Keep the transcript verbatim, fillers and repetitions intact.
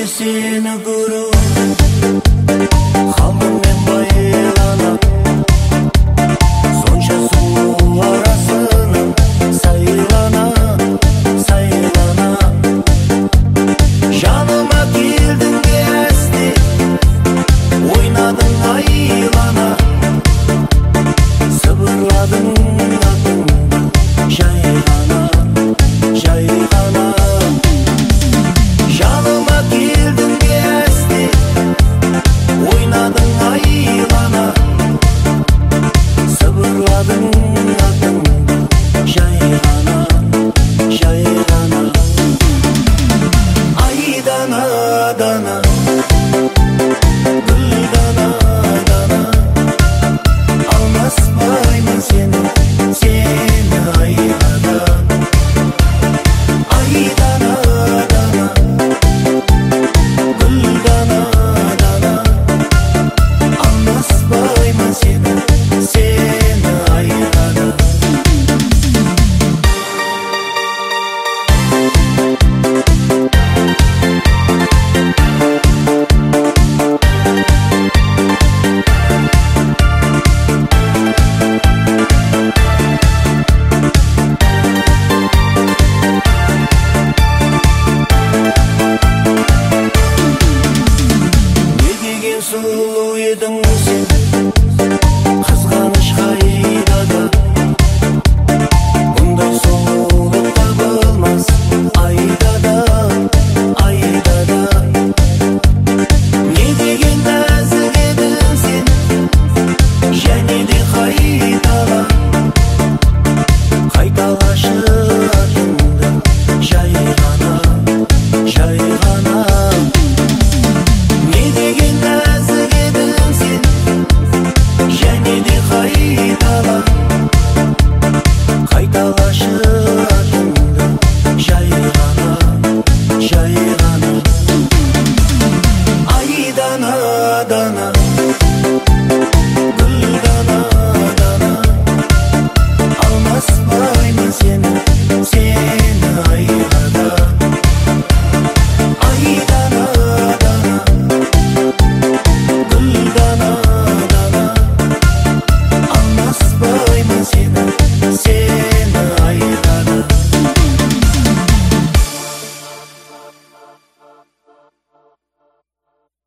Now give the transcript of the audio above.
seni көріп қалдым мен байланып сонша сұлу арасынан сайлана сайлана жаныма келдің де әсте ойнадың айлана сыбырладың атыңды жай ғана жай ғана жаныма келдің де әсте ойнадың айлана сыбырладың атыңды жай ғана жай ғана айдана дана